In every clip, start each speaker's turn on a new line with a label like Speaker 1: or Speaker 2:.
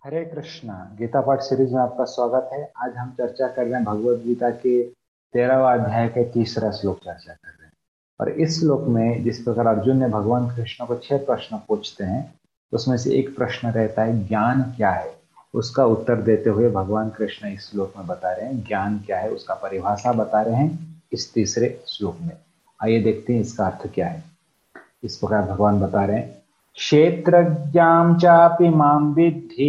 Speaker 1: हरे कृष्णा। गीता पाठ सीरीज में आपका स्वागत है। आज हम चर्चा कर रहे हैं भगवत गीता के 13वां अध्याय के तीसरा श्लोक चर्चा कर रहे हैं। और इस श्लोक में जिस प्रकार अर्जुन ने भगवान कृष्ण को 6 प्रश्न पूछते हैं, उसमें से एक प्रश्न रहता है ज्ञान क्या है। उसका उत्तर देते हुए भगवान कृष्ण इस श्लोक में बता रहे हैं ज्ञान क्या है, उसका परिभाषा बता रहे हैं इस तीसरे श्लोक में। आइए देखते हैं इसका अर्थ क्या है। इस प्रकार भगवान बता रहे हैं, क्षेत्रज्ञां चापि मां विद्धि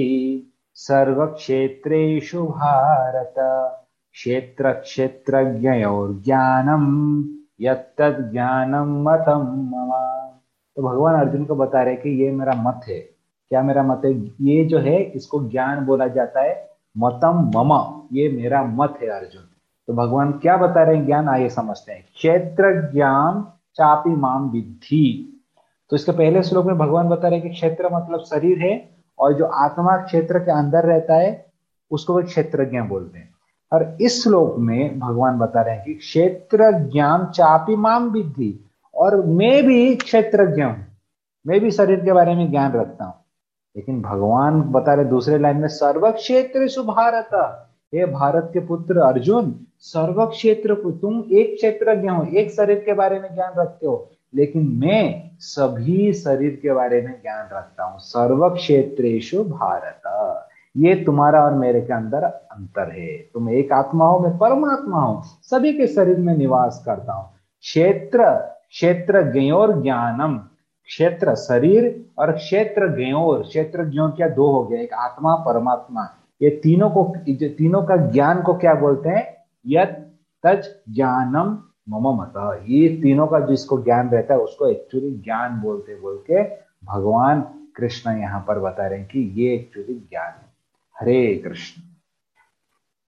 Speaker 1: सर्वक्षेत्रेषु भारत, क्षेत्र क्षेत्रज्ञयोर्ज्ञानम् यत्तद् ज्ञानं मतं मम। तो भगवान अर्जुन को बता रहे हैं कि ये मेरा मत है। क्या मेरा मत है? ये जो है इसको ज्ञान बोला जाता है। मतम मम, ये मेरा मत है अर्जुन। तो भगवान क्या बता रहे हैं ज्ञान, आइए समझते हैं। क्षेत्र ज्ञान चापि माम विद्धि। तो इसके पहले श्लोक में भगवान बता रहे हैं कि क्षेत्र मतलब शरीर है, और जो आत्मा क्षेत्र के अंदर रहता है उसको वे क्षेत्रज्ञ बोलते हैं। और इस श्लोक में भगवान बता रहे हैं कि क्षेत्र ज्ञान चापि माम विद्धि, और मैं भी क्षेत्रज्ञ हूं, मैं भी शरीर के बारे में ज्ञान रखता हूं। लेकिन भगवान बता रहे दूसरे लाइन में, सर्व क्षेत्र भारत, हे भारत के पुत्र अर्जुन, सर्व क्षेत्र को तुम एक क्षेत्रज्ञ हो, एक शरीर के बारे में ज्ञान रखते हो, लेकिन मैं सभी शरीर के बारे में ज्ञान रखता हूं। सर्व क्षेत्रेषु भारत, ये तुम्हारा और मेरे के अंदर अंतर है। तुम एक आत्मा हो, मैं परमात्मा हूं, सभी के शरीर में निवास करता हूं। क्षेत्र क्षेत्र ज्ञोर ज्ञानम, क्षेत्र शरीर और क्षेत्र ज्ञोर, क्षेत्र ज्ञोर क्या, दो हो गया, एक आत्मा परमात्मा। ये तीनों का ज्ञान को क्या बोलते हैं? यत तज ज्ञानम मम मत। ये तीनों का जिसको ज्ञान रहता है उसको एक्चुअली ज्ञान बोलते बोल के भगवान कृष्ण यहां पर बता रहे हैं कि ये एक्चुअली ज्ञान है। हरे कृष्ण।